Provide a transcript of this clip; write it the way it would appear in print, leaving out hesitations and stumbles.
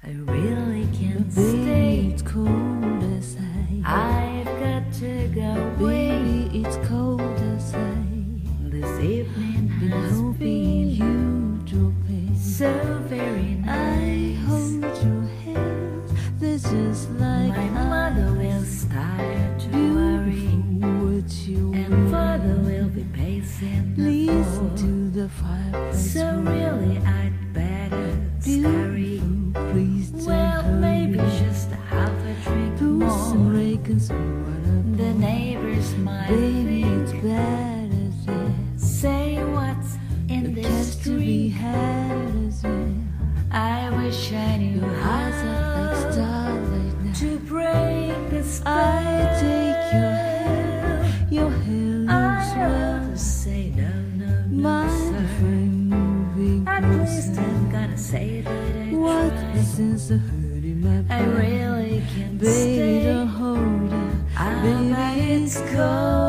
I really can't Baby, stay. it's cold outside. I've got to go away. Baby, it's cold outside. This evening Been has hoping been you drop in. so very I nice. hold your hand. That's just like My mother will start to worry, beautiful what you and father will be pacing the listen floor. to the fireplace. So really I'd better scurry. Beautiful, please don't Well, maybe hurry. just half a drink Do some more. rake and some water. The neighbors might Baby, think, it's bad as it. say what's in The this cats to be street. had as well. I wish I knew Your eyes are like how starlight now. to break the spell. I take your hand. Your hand looks I well. ought to say no, no, no, Mind if sir. I'm moving At least closer? I'm gonna say that I What tried. a sense of hurt in my I pride. really can't Baby, stay. don't hold it. Ah, Baby, but it's it's cold.